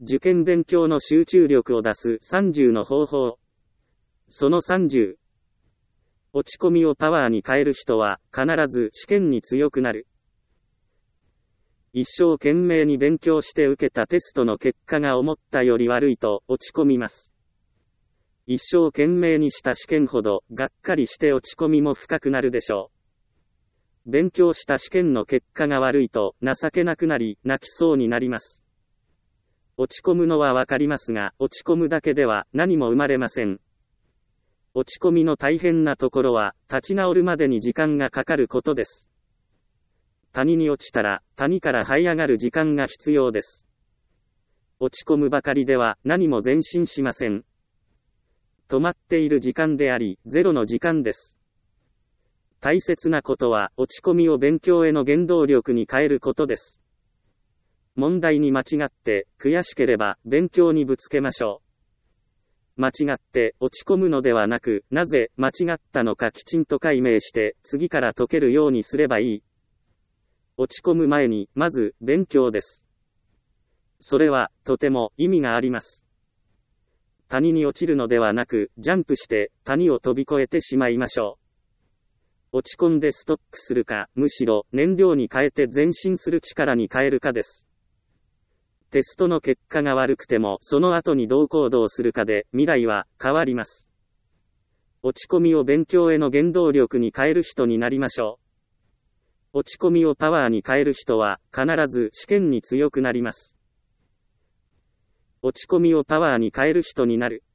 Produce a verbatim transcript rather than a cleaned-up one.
受験勉強の集中力を出すさんじゅうの方法。そのさんじゅう。落ち込みをパワーに変える人は必ず試験に強くなる。一生懸命に勉強して受けたテストの結果が思ったより悪いと落ち込みます。一生懸命にした試験ほどがっかりして落ち込みも深くなるでしょう。勉強した試験の結果が悪いと情けなくなり泣きそうになります。落ち込むのはわかりますが、落ち込むだけでは何も生まれません。落ち込みの大変なところは立ち直るまでに時間がかかることです。谷に落ちたら谷から這い上がる時間が必要です。落ち込むばかりでは何も前進しません。止まっている時間であり、ゼロの時間です。大切なことは落ち込みを勉強への原動力に変えることです。問題に間違って悔しければ勉強にぶつけましょう。間違って落ち込むのではなく、なぜ間違ったのかきちんと解明して次から解けるようにすればいい。落ち込む前にまず勉強です。それはとても意味があります。谷に落ちるのではなく、ジャンプして谷を飛び越えてしまいましょう。落ち込んでストックするか、むしろ燃料に変えて前進する力に変えるかです。テストの結果が悪くてもその後にどう行動するかで未来は変わります。落ち込みを勉強への原動力に変える人になりましょう。落ち込みをパワーに変える人は必ず試験に強くなります。落ち込みをパワーに変える人になる。